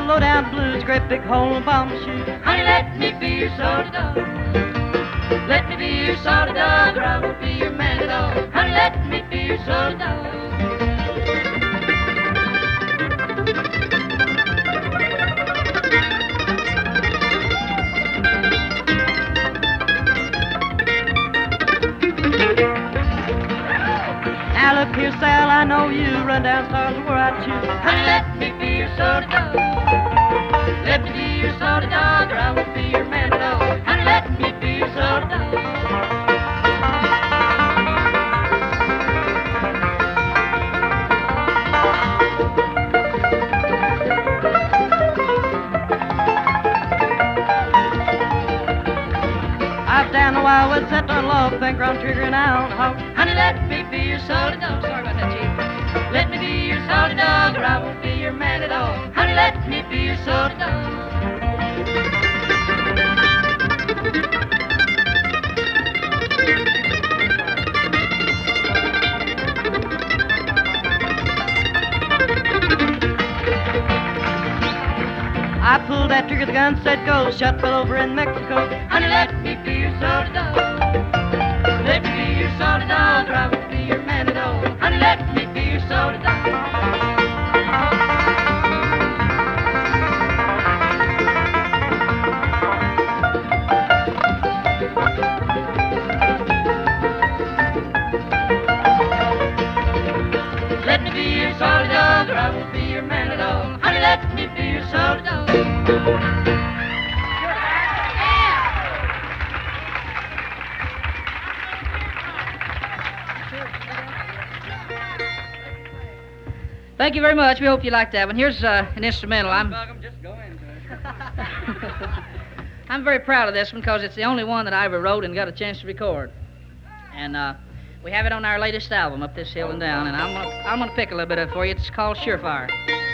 low-down blues, great big hole in bomb shoes. Honey, let me be your soda dog. Let me be your soda dog, or I will be your man dog. Honey, let me be your soda dog. Now look here, Sal, I know you run down stars where I choose. Honey, let me be your soda dog. Let me be your soda dog, or I will be your man dog. Honey, let me be your soda dog. I've down the Wild West, set on love, finger on trigger and I on the hog. Honey, let me be your soda dog. Sorry about that, Chief. Let me be your soda dog, or I won't be your man at all. Honey, let me be your soda dog. I pulled that trigger, the gun said go, shot fell over in Mexico. Honey, let me be your soda dog. Let me be your soda dog, or I won't be your man at all. Honey, let me be your soda dog. Let me be your soda dog, or I won't be your man at all. Honey, let me be your soda dog. Thank you very much. We hope you liked that one. Here's an instrumental. I'm very proud of this one because it's the only one that I ever wrote and got a chance to record. And we have it on our latest album, Up This Hill and Down, and I'm gonna pick a little bit of it for you. It's called Surefire.